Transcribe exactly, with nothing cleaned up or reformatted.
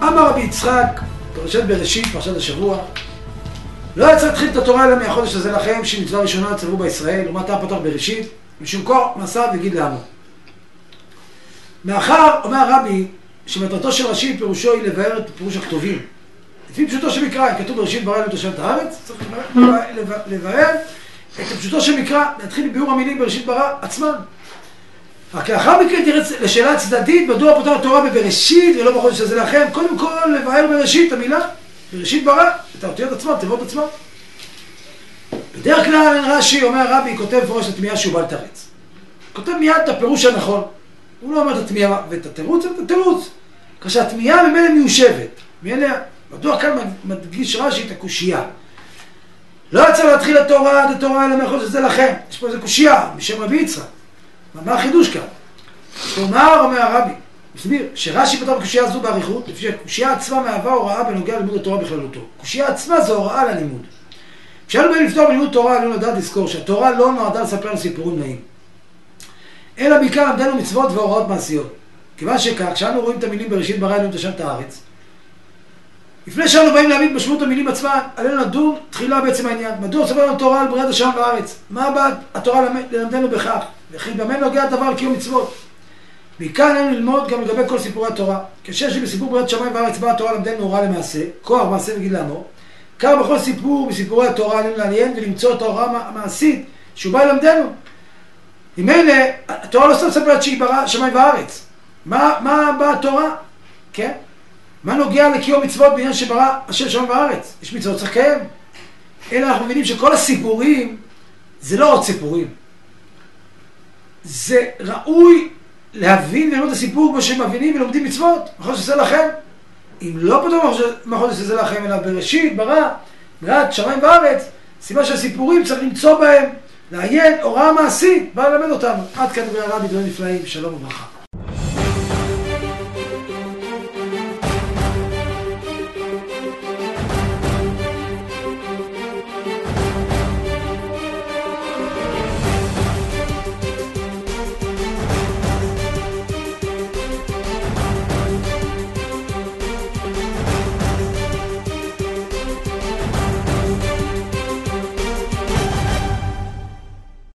אמר רבי יצחק, פרשת בראשית, פרשת השבוע, לא היה צריך להתחיל את התורה אלא מהחודש הזה לכם, שהיא מצווה ראשונה צוו בישראל, ומה אתה פתח בראשית, משום כה מסע וגיד לעמו. מאחר, אומר רבי, שמטרתו של ראשית פירושו היא לבאר את פירוש הכתובים. לפי פשוטו של מקרא, כתוב בראשית ברא אלוהים את השמיים ואת הארץ, צריך לבאר את פשוטו של מקרא, להתחיל בביאור המילים בראשית ברא עצמן. רק לאחר מכן תראה לשאלה צדדית, מדוע פותח התורה בבראשית ולא בחודש הזה לכם, קודם כל לבאר בראשית המילה, בראשית ברא, את האותיות עצמן, תיבות עצמן. בדרך כלל רש"י, אומר רבי, כותב פורש לתמיהה שהוא בא לתרץ. כותב מיד את הפירוש הנכון. הוא לא אומר את התמיהה ואת התירוץ, את התירוץ. כאשר התמיהה ממילא מיושבת. ממילא, מדוע כאן מדגיש רש"י את הקושייה. לא צריך להתחיל התורה עד התורה אלא מהחודש הזה לכם. יש פה איזה קושייה, בשם רבי יצחק. מה החידוש כאן? כלומר, אומר הרבי, מסביר, שרש"י פתר בקושייה הזו בעריכות, לפי שהקושייה עצמה מהווה הוראה בנוגע ללימוד התורה בכללותו. קושייה עצמה זו הוראה ללימוד. כשאנו באים לפתור בלימוד תורה, עלינו לדעת לזכור שהתורה לא נועדה לספר לנו סיפורים נעים. אלא בעיקר למדנו מצוות והוראות מעשיות. כיוון שכך, כשאנו רואים את המילים בראשית ברא אלוהים את השמיים ואת הארץ, לפני שאנו באים להבין משמעות המילים עצמן, עלינו לדון תחילה בעצם העניין. מדוע ספר לנו תורה על בריאת השמיים והארץ? מה באה התורה ללמדנו בכך? וכי במה נוגע הדבר על קיום מצוות? בעיקר עלינו ללמוד גם לגבי כל סיפורי התורה. כשם שבסיפור בריאת השמיים והארץ באה התורה למדנו הוראה למעשה, כוח מעשה וגיד לעמו, כך בכל סיפור מסיפורי התורה עלינו לעניין ולמצוא את ההוראה המעשית שהוא בא ללמדנו. אם אלה, התורה לא סתם מספרת שהיא ברא שמיים וארץ. מה, מה באה התורה? כן? מה נוגע לקיום מצוות בעניין שברא השם שמיים וארץ? יש מצוות צריך לקיים. אלא אנחנו מבינים שכל הסיפורים זה לא עוד סיפורים. זה ראוי להבין וללמוד את הסיפור כמו שהם מבינים ולומדים מצוות. מחודש שזה לכם. אם לא פתאום מחודש שזה לכם, אלא בראשית, ברא, בריאת שמיים וארץ, סיבה שהסיפורים צריך למצוא בהם, לעיין הוראה מעשית, בא ללמד אותנו. עד כאן דברי הרבי, דברים נפלאים, שלום וברכה.